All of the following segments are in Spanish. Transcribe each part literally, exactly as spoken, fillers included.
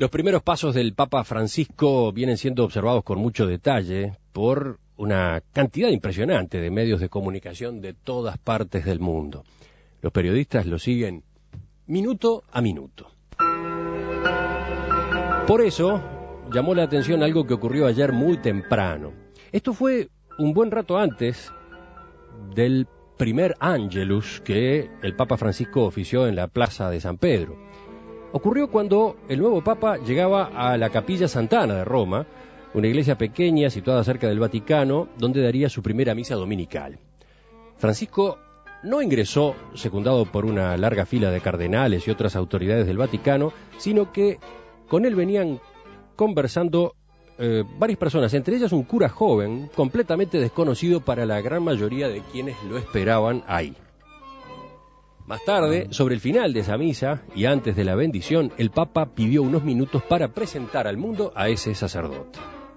Los primeros pasos del Papa Francisco vienen siendo observados con mucho detalle por una cantidad impresionante de medios de comunicación de todas partes del mundo. Los periodistas lo siguen minuto a minuto. Por eso llamó la atención algo que ocurrió ayer muy temprano. Esto fue un buen rato antes del primer Ángelus que el Papa Francisco ofició en la Plaza de San Pedro. Ocurrió cuando el nuevo Papa llegaba a la Capilla Sant'Anna de Roma, una iglesia pequeña situada cerca del Vaticano, donde daría su primera misa dominical. Francisco no ingresó secundado por una larga fila de cardenales y otras autoridades del Vaticano, sino que con él venían conversando eh, varias personas, entre ellas un cura joven, completamente desconocido para la gran mayoría de quienes lo esperaban ahí. Más tarde, sobre el final de esa misa y antes de la bendición, el Papa pidió unos minutos para presentar al mundo a ese sacerdote.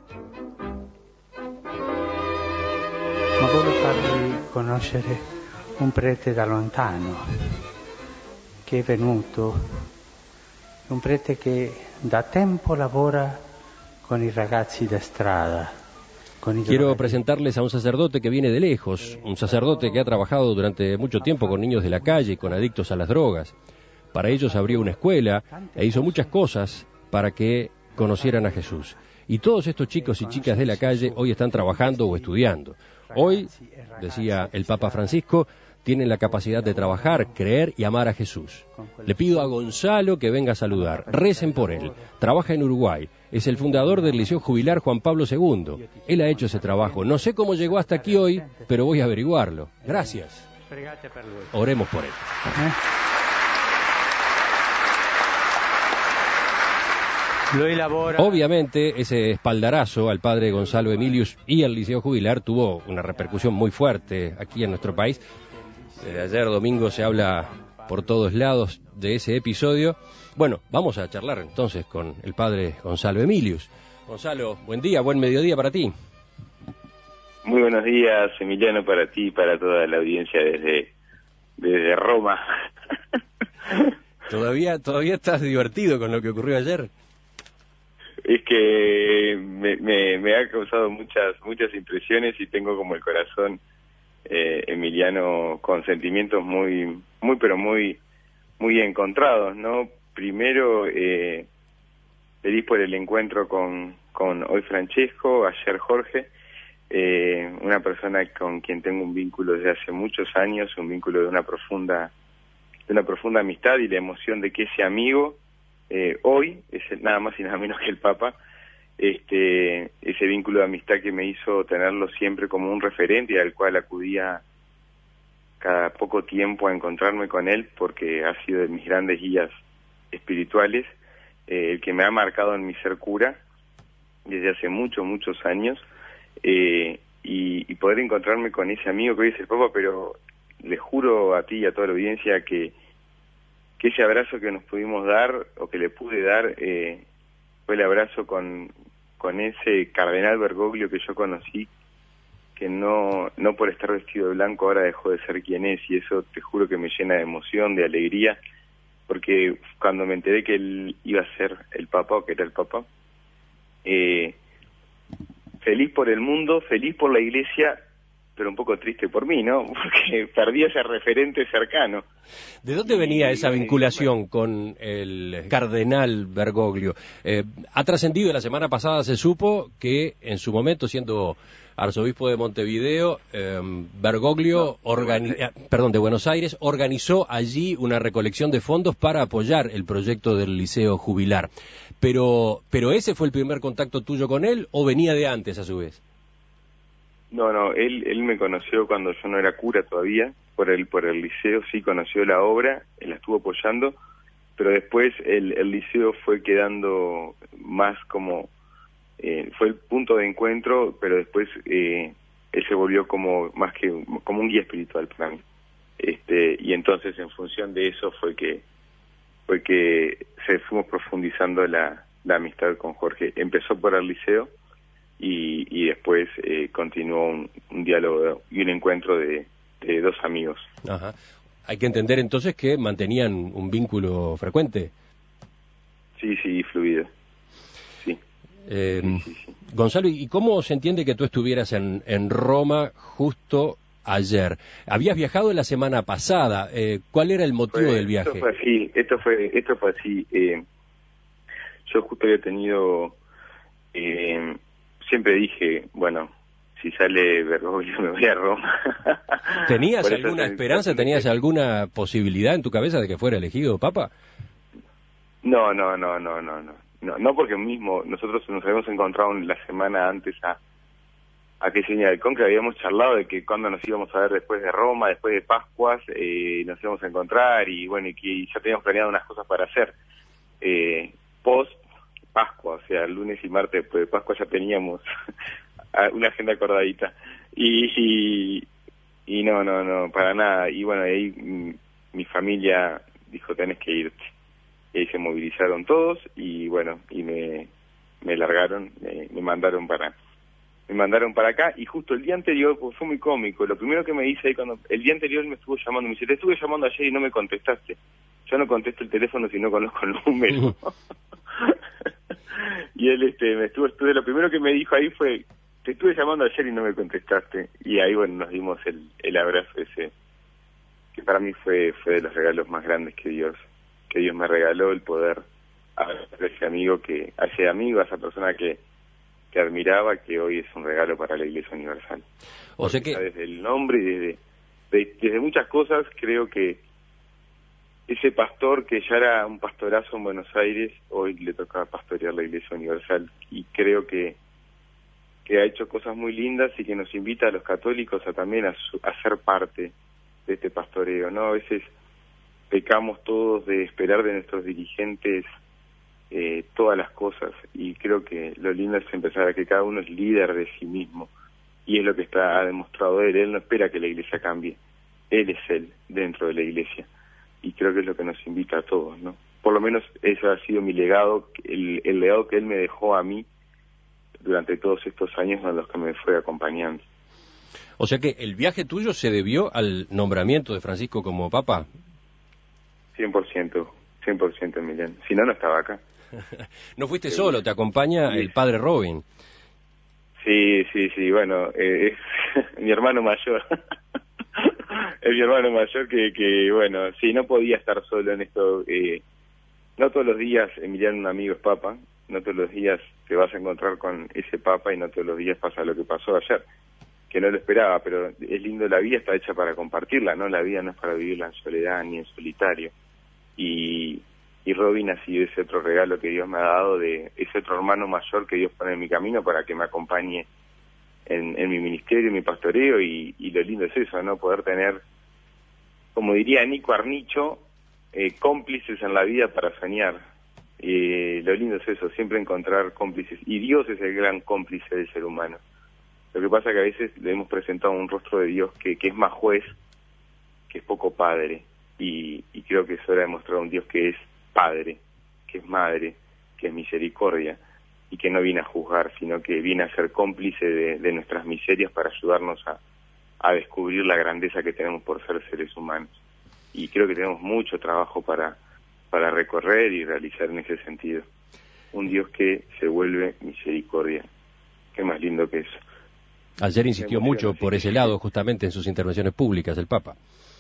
Ma voglio farvi conoscere un prete da lontano che è venuto, un prete che da tempo lavora con i ragazzi da strada. Quiero presentarles a un sacerdote que viene de lejos, un sacerdote que ha trabajado durante mucho tiempo con niños de la calle y con adictos a las drogas. Para ellos abrió una escuela e hizo muchas cosas para que conocieran a Jesús. Y todos estos chicos y chicas de la calle hoy están trabajando o estudiando. Hoy, decía el Papa Francisco, tienen la capacidad de trabajar, creer y amar a Jesús. Le pido a Gonzalo que venga a saludar. Recen por él. Trabaja en Uruguay. Es el fundador del Liceo Jubilar Juan Pablo segundo. Él ha hecho ese trabajo. No sé cómo llegó hasta aquí hoy, pero voy a averiguarlo. Gracias. Oremos por él. Obviamente, ese espaldarazo al padre Gonzalo Emilius y al Liceo Jubilar tuvo una repercusión muy fuerte aquí en nuestro país. Desde ayer domingo se habla por todos lados de ese episodio. Bueno, vamos a charlar entonces con el padre Gonzalo Emilius. Gonzalo, buen día, buen mediodía para ti. Muy buenos días, Emiliano, para ti y para toda la audiencia desde, desde Roma. ¿Todavía, ¿Todavía estás divertido con lo que ocurrió ayer? Es que me, me, me ha causado muchas muchas impresiones y tengo como el corazón, eh, Emiliano, con sentimientos muy, muy pero muy, muy encontrados, ¿no? Primero, eh, feliz por el encuentro con, con hoy Francesco, ayer Jorge, eh, una persona con quien tengo un vínculo desde hace muchos años, un vínculo de una profunda, de una profunda amistad y la emoción de que ese amigo Eh, hoy es el, nada más y nada menos que el Papa, este, ese vínculo de amistad que me hizo tenerlo siempre como un referente y al cual acudía cada poco tiempo a encontrarme con él porque ha sido de mis grandes guías espirituales, eh, el que me ha marcado en mi ser cura desde hace muchos, muchos años, eh, y, y poder encontrarme con ese amigo que hoy es el Papa, pero le juro a ti y a toda la audiencia que que ese abrazo que nos pudimos dar, o que le pude dar, eh, fue el abrazo con, con ese cardenal Bergoglio que yo conocí, que no, no por estar vestido de blanco ahora dejó de ser quien es, y eso te juro que me llena de emoción, de alegría, porque cuando me enteré que él iba a ser el Papa, o que era el Papa, eh, feliz por el mundo, feliz por la Iglesia, pero un poco triste por mí, ¿no? Porque perdí ese referente cercano. ¿De dónde venía esa vinculación con el cardenal Bergoglio? Eh, ha trascendido, la semana pasada se supo que en su momento, siendo arzobispo de Montevideo, eh, Bergoglio, no, organi- eh, perdón, de Buenos Aires, organizó allí una recolección de fondos para apoyar el proyecto del Liceo Jubilar. Pero, pero ¿ese fue el primer contacto tuyo con él o venía de antes a su vez? No, no, él él me conoció cuando yo no era cura todavía, por el por el liceo, sí conoció la obra, él la estuvo apoyando, pero después el, el liceo fue quedando más como, eh, fue el punto de encuentro, pero después eh, él se volvió como más que como un guía espiritual para mí. Este, y entonces en función de eso fue que fue que se fuimos profundizando la, la amistad con Jorge. Empezó por el liceo, Y, y después eh, continuó un, un diálogo y un encuentro de, de dos amigos. Ajá. Hay que entender entonces que mantenían un vínculo frecuente. Sí, sí, fluido. Sí. Eh, sí, sí. Gonzalo, ¿y cómo se entiende que tú estuvieras en, en Roma justo ayer? Habías viajado la semana pasada. Eh, ¿Cuál era el motivo Fue, del viaje? Esto fue así, esto fue, esto fue así. Eh, yo justo había tenido, eh, siempre dije, bueno, si sale Bergoglio me voy a Roma. ¿Tenías Por eso alguna se- esperanza, tenías alguna posibilidad en tu cabeza de que fuera elegido Papa? No, no, no, no, no, no, no, no porque mismo nosotros nos habíamos encontrado la semana antes a a que señal del Conclave, habíamos charlado de que cuando nos íbamos a ver después de Roma, después de Pascuas, eh, nos íbamos a encontrar y bueno, y que ya teníamos planeado unas cosas para hacer. Eh, post Pascua, o sea, lunes y martes después de Pascua ya teníamos una agenda acordadita. Y, y, y no, no, no, para nada. Y bueno, ahí mi, mi familia dijo, tenés que irte. Y ahí se movilizaron todos y bueno, y me, me largaron, me, me mandaron para... me mandaron para acá y justo el día anterior, pues fue muy cómico, lo primero que me dice ahí cuando, el día anterior me estuvo llamando, me dice, te estuve llamando ayer y no me contestaste. Yo no contesto el teléfono si no conozco el número. Y él este me estuvo, estuve, lo primero que me dijo ahí fue, te estuve llamando ayer y no me contestaste. Y ahí bueno, nos dimos el, el abrazo ese, que para mí fue, fue de los regalos más grandes que Dios, que Dios me regaló, el poder abrazar a ese amigo, que, a ese amigo, a esa persona que que admiraba, que hoy es un regalo para la Iglesia Universal. O sea que... Desde el nombre y desde, de, desde muchas cosas, creo que ese pastor que ya era un pastorazo en Buenos Aires, hoy le toca pastorear la Iglesia Universal, y creo que que ha hecho cosas muy lindas y que nos invita a los católicos a también a, su, a ser parte de este pastoreo, ¿no? A veces pecamos todos de esperar de nuestros dirigentes Eh, todas las cosas, y creo que lo lindo es empezar a que cada uno es líder de sí mismo, y es lo que está ha demostrado él. Él no espera que la Iglesia cambie, él es él dentro de la Iglesia, y creo que es lo que nos invita a todos, ¿no? Por lo menos eso ha sido mi legado, el, el legado que él me dejó a mí durante todos estos años en los que me fue acompañando. O sea que el viaje tuyo se debió al nombramiento de Francisco como Papa. cien por ciento, cien por ciento, Emiliano, si no, no estaba acá. No fuiste solo, te acompaña sí. El padre Robin. Sí, sí, sí, bueno, eh, es mi hermano mayor. Es mi hermano mayor que, que, bueno, sí, no podía estar solo en esto. Eh, no todos los días, Emiliano, un amigo es papa, no todos los días te vas a encontrar con ese papa y no todos los días pasa lo que pasó ayer, que no lo esperaba, pero es lindo, la vida está hecha para compartirla, ¿no? La vida no es para vivirla en soledad ni en solitario. Y... y Robin ha sido ese otro regalo que Dios me ha dado, de ese otro hermano mayor que Dios pone en mi camino para que me acompañe en, en mi ministerio, en mi pastoreo, y, y lo lindo es eso, ¿no? Poder tener, como diría Nico Arnicho, eh, cómplices en la vida para soñar. Eh, lo lindo es eso, siempre encontrar cómplices, y Dios es el gran cómplice del ser humano. Lo que pasa es que a veces le hemos presentado un rostro de Dios que, que es más juez, que es poco padre, y, y creo que es hora de mostrar a un Dios que es Padre, que es madre, que es misericordia, y que no viene a juzgar, sino que viene a ser cómplice de, de nuestras miserias para ayudarnos a, a descubrir la grandeza que tenemos por ser seres humanos. Y creo que tenemos mucho trabajo para, para recorrer y realizar en ese sentido. Un Dios que se vuelve misericordia. Qué más lindo que eso. Ayer insistió mucho por ese lado, justamente en sus intervenciones públicas, el Papa.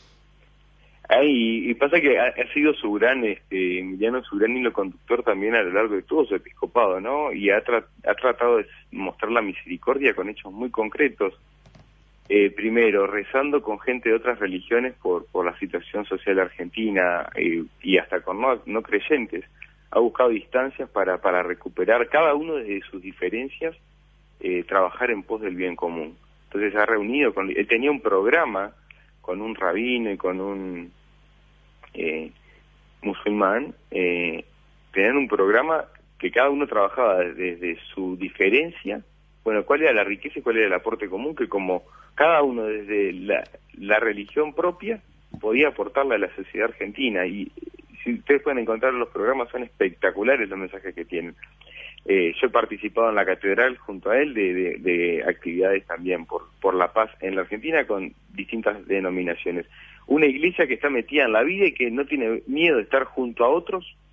Ay, y pasa que ha, ha sido su gran, este, Emiliano, su gran hilo conductor también a lo largo de todo su episcopado, ¿no? Y ha, tra ha tratado de mostrar la misericordia con hechos muy concretos. Eh, primero, rezando con gente de otras religiones por, por la situación social argentina, eh, y hasta con no, no creyentes. Ha buscado distancias para, para recuperar, cada uno desde sus diferencias, eh, trabajar en pos del bien común. Entonces se ha reunido, con, él tenía un programa con un rabino y con un eh, musulmán, eh, tenían un programa que cada uno trabajaba desde, desde su diferencia, bueno, cuál era la riqueza y cuál era el aporte común, que como cada uno desde la, la religión propia podía aportarle a la sociedad argentina. Y si ustedes pueden encontrar los programas, son espectaculares los mensajes que tienen. Eh, yo he participado en la catedral junto a él de, de, de actividades también por, por la paz en la Argentina con distintas denominaciones. Una iglesia que está metida en la vida y que no tiene miedo de estar junto a otros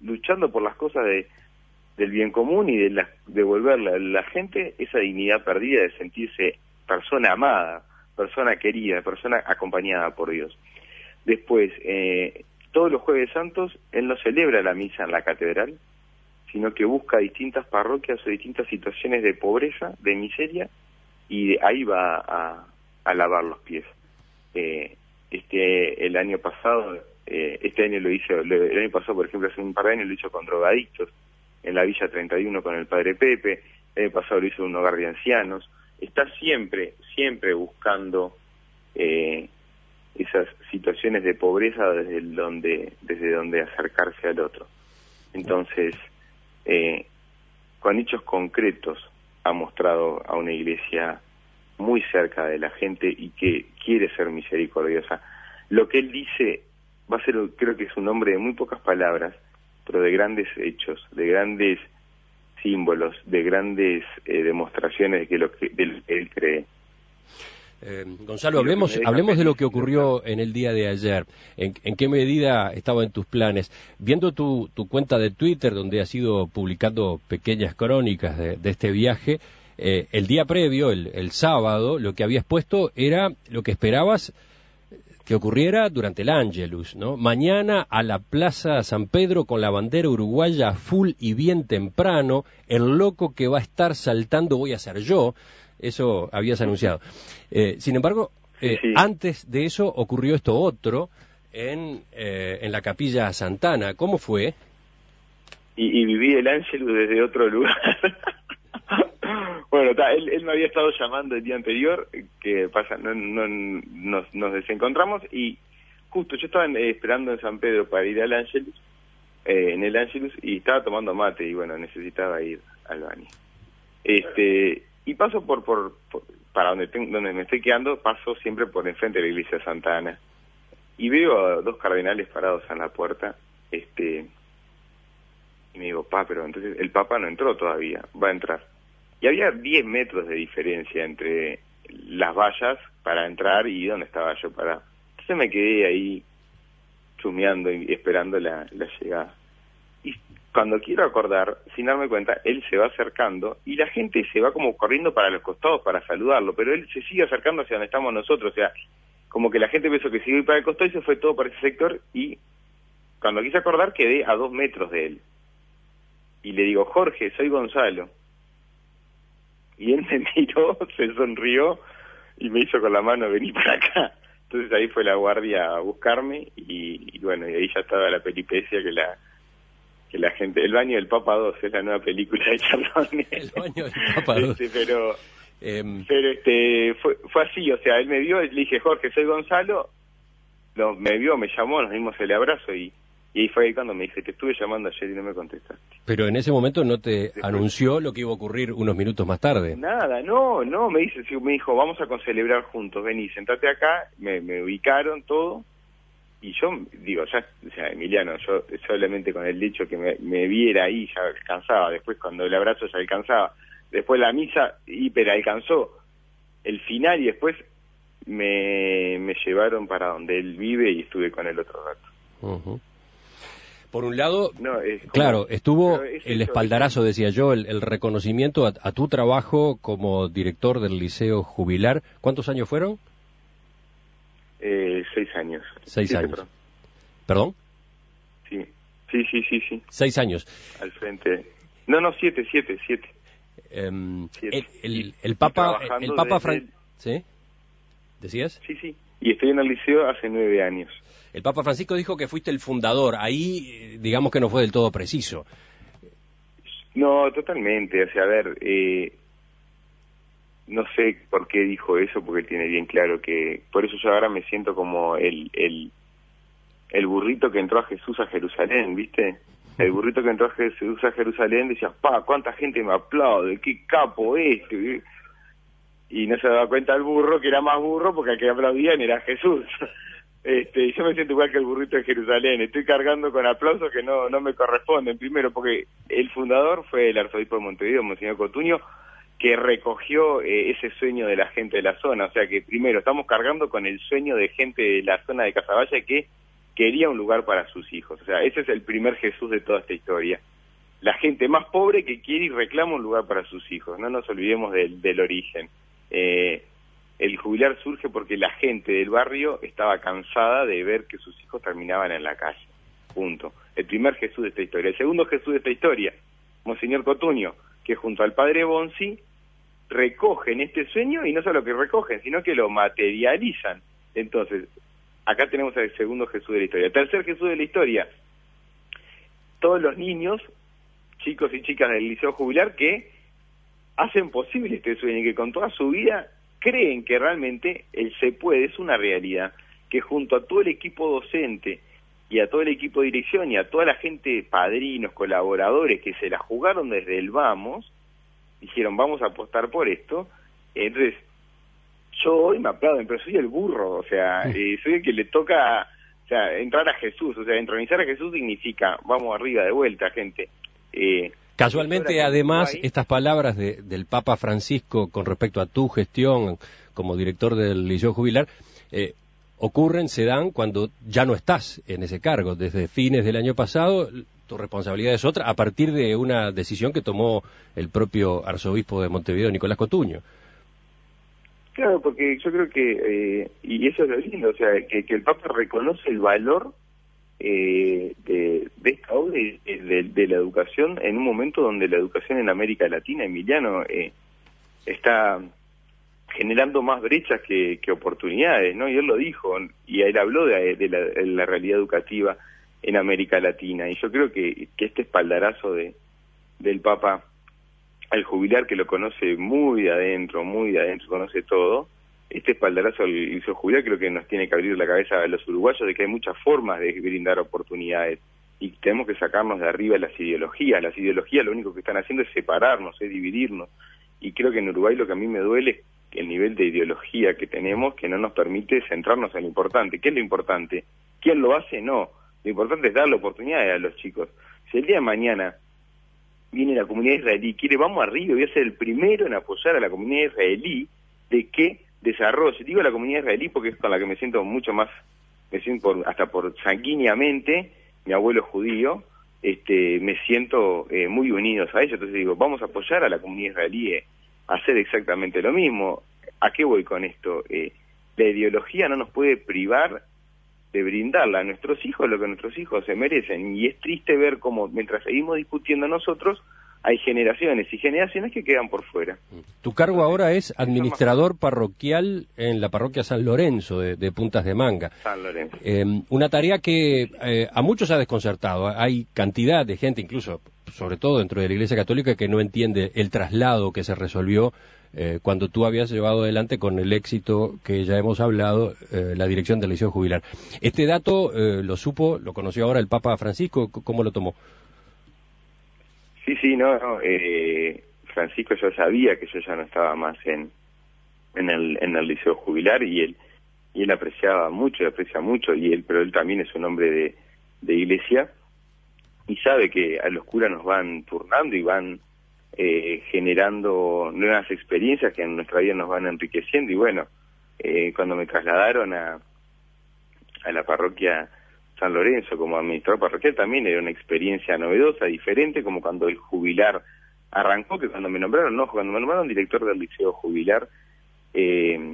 luchando por las cosas de, del bien común y de la, devolverle a la gente esa dignidad perdida de sentirse persona amada, persona querida, persona acompañada por Dios. Después, eh, todos los Jueves Santos, él no celebra la misa en la catedral, sino que busca distintas parroquias o distintas situaciones de pobreza, de miseria, y de ahí va a, a lavar los pies. Eh, este el año pasado, eh, este año lo hizo, el año pasado, por ejemplo, hace un par de años lo hizo con drogadictos, en la Villa treinta y uno con el Padre Pepe, el año pasado lo hizo en un hogar de ancianos. Está siempre, siempre buscando eh, esas situaciones de pobreza desde el donde, desde donde acercarse al otro. Entonces, eh, con hechos concretos ha mostrado a una iglesia muy cerca de la gente y que quiere ser misericordiosa. Lo que él dice va a ser, creo que es un hombre de muy pocas palabras, pero de grandes hechos, de grandes símbolos, de grandes eh, demostraciones de, que lo que, de lo que él cree. Eh, Gonzalo, hablemos, hablemos de lo que ocurrió en el día de ayer. ¿En, en qué medida estaba en tus planes? Viendo tu, tu cuenta de Twitter, donde has ido publicando pequeñas crónicas de, de este viaje, eh, el día previo, el, el sábado, lo que habías puesto era lo que esperabas que ocurriera durante el Ángelus, ¿no? Mañana a la Plaza San Pedro con la bandera uruguaya full y bien temprano, el loco que va a estar saltando voy a ser yo. Eso habías anunciado. Eh, sin embargo, eh, sí. antes de eso ocurrió esto otro en, eh, en la Capilla Santana. ¿Cómo fue? Y, y viví el Ángelus desde otro lugar. Bueno, ta, él, él me había estado llamando el día anterior, que pasa, no, no, nos, nos desencontramos y justo yo estaba eh, esperando en San Pedro para ir al Ángelus, eh, en el Ángelus, y estaba tomando mate y bueno, necesitaba ir al baño. Este... Y paso por, por, por para donde, tengo, donde me estoy quedando, paso siempre por enfrente de la iglesia de Santa Ana. Y veo a dos cardenales parados en la puerta, este y me digo, pa, pero entonces el Papa no entró todavía, va a entrar. Y había diez metros de diferencia entre las vallas para entrar y donde estaba yo parado. Entonces me quedé ahí chumeando y esperando la, la llegada. Y cuando quiero acordar, sin darme cuenta, él se va acercando y la gente se va como corriendo para los costados para saludarlo, pero él se sigue acercando hacia donde estamos nosotros, o sea, como que la gente pensó que se iba a ir para el costado y se fue todo para ese sector y cuando quise acordar quedé a dos metros de él. Y le digo, Jorge, soy Gonzalo. Y él me miró, se sonrió y me hizo con la mano, vení para acá. Entonces ahí fue la guardia a buscarme y, y bueno, y ahí ya estaba la peripecia que la... que la gente, El baño del Papa dos es la nueva película de Charlone. El baño del Papa dos. Este, pero eh... pero este fue, fue así, o sea, él me vio, le dije, Jorge, soy Gonzalo, lo, me vio, me llamó, nos dimos el abrazo y, y ahí fue ahí cuando me dice, te estuve llamando ayer y no me contestaste. Pero en ese momento no te Después, anunció lo que iba a ocurrir unos minutos más tarde. Nada, no, no, me dice, me dijo, vamos a concelebrar juntos, vení, sentate acá, me, me ubicaron todo. Y yo digo, ya, o sea, Emiliano, yo solamente con el dicho que me, me viera ahí ya alcanzaba, después cuando el abrazo ya alcanzaba, después la misa hiper alcanzó el final y después me, me llevaron para donde él vive y estuve con él otro rato. Uh-huh. Por un lado, no, es como, claro, estuvo es el eso, espaldarazo, decía yo, el, el reconocimiento a, a tu trabajo como director del Liceo Jubilar. ¿Cuántos años fueron? Eh, seis años. Seis Siete, años. Perdón. ¿Perdón? Sí, sí, sí, sí, sí. Seis años. Al frente. No, no, siete, siete, siete. Um, siete. El, el, el Papa, el Papa Fran... el... ¿Sí? ¿Decías? Sí, sí. Y estoy en el liceo hace nueve años. El Papa Francisco dijo que fuiste el fundador. Ahí, digamos que no fue del todo preciso. No, totalmente. O sea, a ver, eh, no sé por qué dijo eso, porque él tiene bien claro que... Por eso yo ahora me siento como el, el, el burrito que entró a Jesús a Jerusalén, ¿viste? El burrito que entró a Jesús a Jerusalén decía, pa, cuánta gente me aplaude, qué capo este. Y no se daba cuenta el burro que era más burro porque al que aplaudían era Jesús. Este, yo me siento igual que el burrito de Jerusalén, estoy cargando con aplausos que no, no me corresponden. Primero porque el fundador fue el arzobispo de Montevideo, Monseñor Cotuño, que recogió eh, ese sueño de la gente de la zona. O sea que primero estamos cargando con el sueño de gente de la zona de Casabaya que quería un lugar para sus hijos. O sea, ese es el primer Jesús de toda esta historia. La gente más pobre que quiere y reclama un lugar para sus hijos. No nos olvidemos del, del origen. Eh, el jubilar surge porque la gente del barrio estaba cansada de ver que sus hijos terminaban en la calle. Punto. El primer Jesús de esta historia. El segundo Jesús de esta historia, Monseñor Cotuño, que junto al padre Bonzi recogen este sueño, y no solo que recogen, sino que lo materializan. Entonces, acá tenemos el segundo Jesús de la historia. El tercer Jesús de la historia, todos los niños, chicos y chicas del Liceo Jubilar, que hacen posible este sueño y que con toda su vida creen que realmente el se puede es una realidad, que junto a todo el equipo docente y a todo el equipo de dirección y a toda la gente, padrinos, colaboradores que se la jugaron desde el vamos, dijeron vamos a apostar por esto. Entonces yo hoy me aplauden, pero soy el burro, o sea, eh, soy el que le toca, o sea, entrar a Jesús, o sea, entronizar a Jesús significa vamos arriba de vuelta, gente. Eh, Casualmente, además, estas palabras de, del Papa Francisco con respecto a tu gestión como director del Liceo Jubilar, eh, ocurren, se dan cuando ya no estás en ese cargo. Desde fines del año pasado, tu responsabilidad es otra, a partir de una decisión que tomó el propio arzobispo de Montevideo, Nicolás Cotuño. Claro, porque yo creo que, eh, y eso es lo lindo, o sea, que, que el Papa reconoce el valor eh, de, de esta obra y de, de la educación en un momento donde la educación en América Latina, Emiliano, eh, está generando más brechas que, que oportunidades, ¿no? Y él lo dijo, y él habló de, de, la, de la realidad educativa en América Latina, y yo creo que, que este espaldarazo de, del Papa al jubilar, que lo conoce muy de adentro, muy de adentro, conoce todo, este espaldarazo al Liceo Jubilar creo que nos tiene que abrir la cabeza a los uruguayos de que hay muchas formas de brindar oportunidades, y tenemos que sacarnos de arriba las ideologías. Las ideologías lo único que están haciendo es separarnos, es dividirnos, y creo que en Uruguay lo que a mí me duele es el nivel de ideología que tenemos, que no nos permite centrarnos en lo importante. ¿Qué es lo importante? ¿Quién lo hace? No. Lo importante es darle oportunidades a los chicos. Si el día de mañana viene la comunidad israelí, quiere, vamos arriba, voy a ser el primero en apoyar a la comunidad israelí de que desarrolle. Digo la comunidad israelí porque es con la que me siento mucho más, me siento por, hasta por sanguíneamente, mi abuelo judío, este, me siento eh, muy unidos a ellos. Entonces digo, vamos a apoyar a la comunidad israelí eh, a hacer exactamente lo mismo. ¿A qué voy con esto? Eh, la ideología no nos puede privar de brindarla a nuestros hijos lo que nuestros hijos se merecen, y es triste ver cómo mientras seguimos discutiendo nosotros hay generaciones y generaciones que quedan por fuera. Tu cargo ahora es administrador parroquial en la parroquia San Lorenzo de, de Puntas de Manga. San Lorenzo. Eh, una tarea que eh, a muchos ha desconcertado. Hay cantidad de gente, incluso sobre todo dentro de la Iglesia Católica, que no entiende el traslado que se resolvió eh, cuando tú habías llevado adelante con el éxito que ya hemos hablado eh, la dirección del Liceo Jubilar. Este dato eh, lo supo, lo conoció ahora el Papa Francisco. ¿Cómo lo tomó? Sí, sí, no, no eh, Francisco ya sabía que yo ya no estaba más en en el en el Liceo Jubilar, y él y él apreciaba mucho, y aprecia mucho, y él, pero él también es un hombre de, de iglesia, y sabe que a los curas nos van turnando y van eh, generando nuevas experiencias que en nuestra vida nos van enriqueciendo. Y bueno, eh, cuando me trasladaron a a la parroquia San Lorenzo como administrador parroquial, también era una experiencia novedosa, diferente, como cuando el jubilar arrancó, que cuando me nombraron, no, cuando me nombraron director del Liceo Jubilar, eh,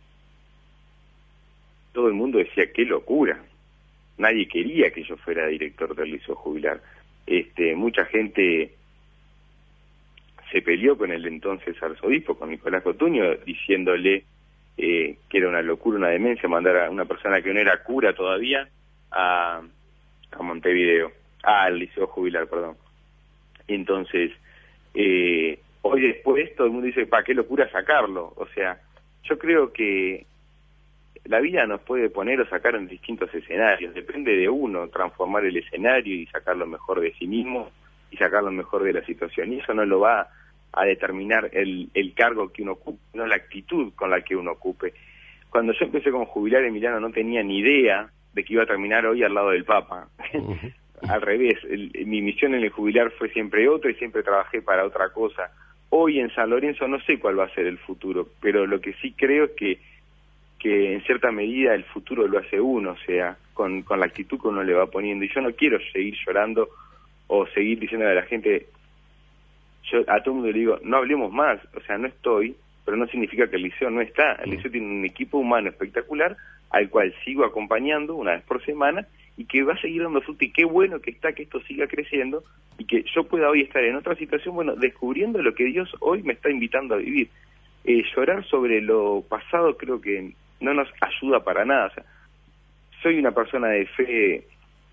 todo el mundo decía, qué locura, nadie quería que yo fuera director del Liceo Jubilar. Este, mucha gente se peleó con el entonces arzobispo, con Nicolás Cotuño, diciéndole eh, que era una locura, una demencia mandar a una persona que no era cura todavía a, a Montevideo, ah, al Liceo Jubilar, perdón. Entonces, eh, hoy después todo el mundo dice, ¿para qué locura sacarlo? O sea, yo creo que la vida nos puede poner o sacar en distintos escenarios, depende de uno transformar el escenario y sacar lo mejor de sí mismo y sacar lo mejor de la situación, y eso no lo va a determinar el, el cargo que uno ocupe, no la actitud con la que uno ocupe. Cuando yo empecé como jubilar, Emiliano, no tenía ni idea de que iba a terminar hoy al lado del Papa. Uh-huh. Al revés, el, mi misión en el jubilar fue siempre otra y siempre trabajé para otra cosa. Hoy en San Lorenzo no sé cuál va a ser el futuro, pero lo que sí creo es que, que en cierta medida el futuro lo hace uno, o sea, con, con la actitud que uno le va poniendo. Y yo no quiero seguir llorando o seguir diciendo a la gente, yo a todo el mundo le digo, no hablemos más, o sea, no estoy, pero no significa que el liceo no está. El liceo tiene un equipo humano espectacular al cual sigo acompañando una vez por semana y que va a seguir dando fruto, y qué bueno que está que esto siga creciendo y que yo pueda hoy estar en otra situación, bueno, descubriendo lo que Dios hoy me está invitando a vivir. Eh, llorar sobre lo pasado creo que no nos ayuda para nada. O sea, soy una persona de fe,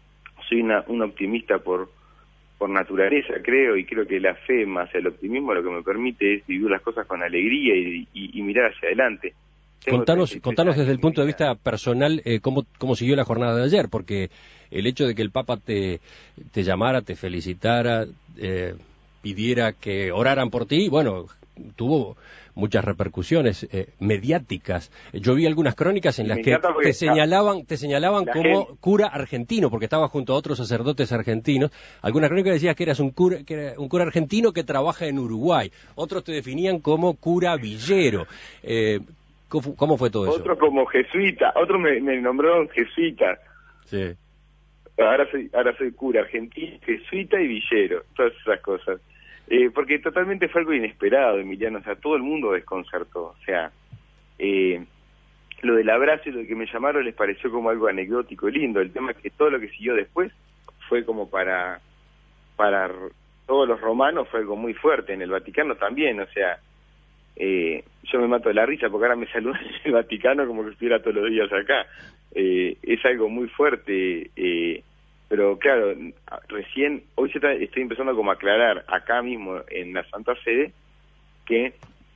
soy una, un optimista por por naturaleza, creo, y creo que la fe más el optimismo lo que me permite es vivir las cosas con alegría y, y, y mirar hacia adelante. Tengo Contanos, contanos desde el punto de vista personal eh, cómo, cómo siguió la jornada de ayer, porque el hecho de que el Papa te, te llamara, te felicitara, eh, pidiera que oraran por ti, bueno, tuvo muchas repercusiones eh, mediáticas. Yo vi algunas crónicas en las que te señalaban, te señalaban como gente. Cura argentino, porque estaba junto a otros sacerdotes argentinos. Algunas crónicas decían que eras un cura, que era un cura argentino que trabaja en Uruguay. Otros te definían como cura villero. Eh, ¿Cómo fue todo eso? Otro como jesuita, otro me, me nombraron jesuita. Sí. Ahora soy, ahora soy cura argentino, jesuita y villero, todas esas cosas. Eh, porque totalmente fue algo inesperado, Emiliano, o sea, todo el mundo desconcertó. O sea, eh, lo del abrazo y lo que me llamaron les pareció como algo anecdótico y lindo. El tema es que todo lo que siguió después fue como para, para todos los romanos, fue algo muy fuerte. En el Vaticano también, o sea, Eh, yo me mato de la risa porque ahora me saludan en el Vaticano como que estuviera todos los días acá. Eh, es algo muy fuerte, eh, pero claro, recién, hoy yo estoy empezando como a aclarar acá mismo en la Santa Sede que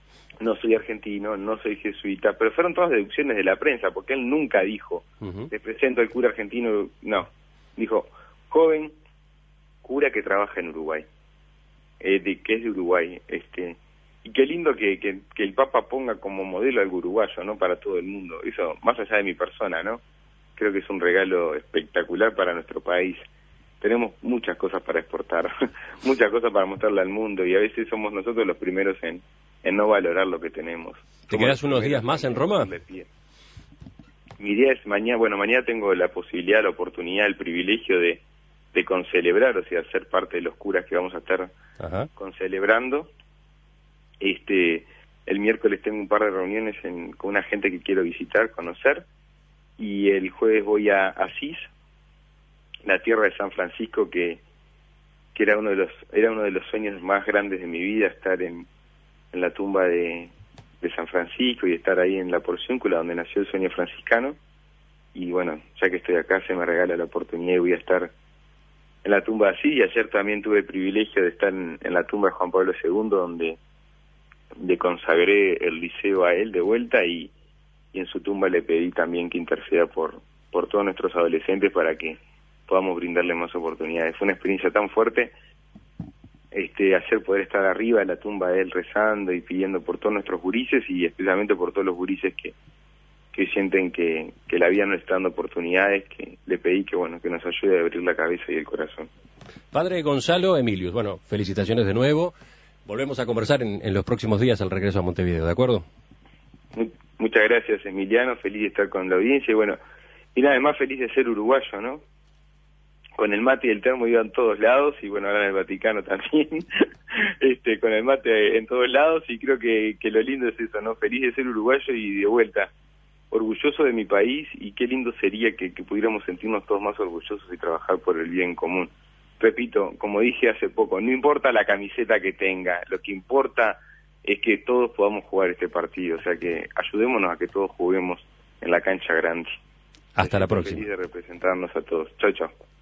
no soy argentino, no soy jesuita, pero fueron todas deducciones de la prensa, porque él nunca dijo, uh-huh. te presento al cura argentino, no, dijo, joven cura que trabaja en Uruguay, eh, de que es de Uruguay, este... Y qué lindo que, que, que el Papa ponga como modelo algo uruguayo, ¿no? Para todo el mundo. Eso, más allá de mi persona, ¿no? Creo que es un regalo espectacular para nuestro país. Tenemos muchas cosas para exportar, muchas cosas para mostrarle al mundo, y a veces somos nosotros los primeros en, en no valorar lo que tenemos. ¿Te quedás unos días más en Roma? Mi idea es mañana, bueno, mañana tengo la posibilidad, la oportunidad, el privilegio de, de concelebrar, o sea, ser parte de los curas que vamos a estar Ajá. concelebrando. Este, el miércoles tengo un par de reuniones en, con una gente que quiero visitar, conocer, y el jueves voy a Asís, la tierra de San Francisco, que, que era uno de los era uno de los sueños más grandes de mi vida, estar en, en la tumba de, de San Francisco y estar ahí en la Porciúncula, donde nació el sueño franciscano. Y bueno, ya que estoy acá se me regala la oportunidad y voy a estar en la tumba de Asís. Y ayer también tuve el privilegio de estar en, en la tumba de Juan Pablo segundo, donde le consagré el liceo a él de vuelta, y, y en su tumba le pedí también que interceda por, por todos nuestros adolescentes para que podamos brindarles más oportunidades. Fue una experiencia tan fuerte este ayer poder estar arriba de la tumba de él rezando y pidiendo por todos nuestros gurises, y especialmente por todos los gurises que, que sienten que, que la vida no está dando oportunidades, que le pedí que bueno que nos ayude a abrir la cabeza y el corazón. Padre Gonzalo Emilius, bueno, felicitaciones de nuevo. Volvemos a conversar en, en los próximos días al regreso a Montevideo, ¿de acuerdo? Muchas gracias, Emiliano, feliz de estar con la audiencia, y bueno, y nada más feliz de ser uruguayo, ¿no? Con el mate y el termo iba en todos lados, y bueno, ahora en el Vaticano también, este, con el mate en todos lados, y creo que, que lo lindo es eso, ¿no? Feliz de ser uruguayo y de vuelta, orgulloso de mi país, y qué lindo sería que, que pudiéramos sentirnos todos más orgullosos y trabajar por el bien común. Repito, como dije hace poco, no importa la camiseta que tenga, lo que importa es que todos podamos jugar este partido, o sea que ayudémonos a que todos juguemos en la cancha grande. Hasta la próxima. Feliz de representarnos a todos. Chau, chau.